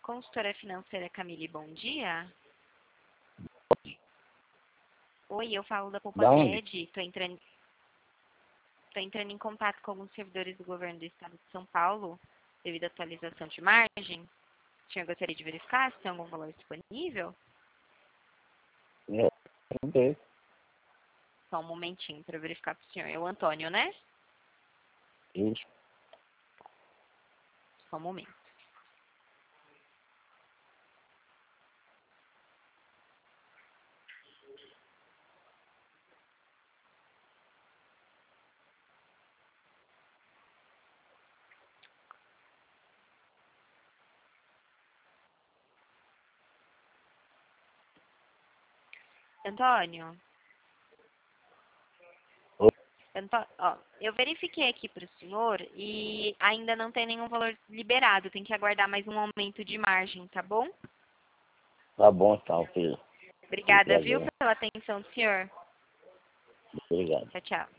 Consultora financeira Camille, bom dia. Oi, eu falo da Poupa Da onde? Sede. Tô entrando em contato com alguns servidores do governo do estado de São Paulo, devido à atualização de margem. O senhor gostaria de verificar se tem algum valor disponível? É, não tem. Só um momentinho para verificar para o senhor. É o Antônio, né? Isso. Só um momento. Antônio, Oi. Ó, eu verifiquei aqui para o senhor e ainda não tem nenhum valor liberado. Tem que aguardar mais um aumento de margem, tá bom? Tá bom, então, filho. Obrigada, viu, Prazer. pela atenção do senhor. Obrigado. Tchau, tchau.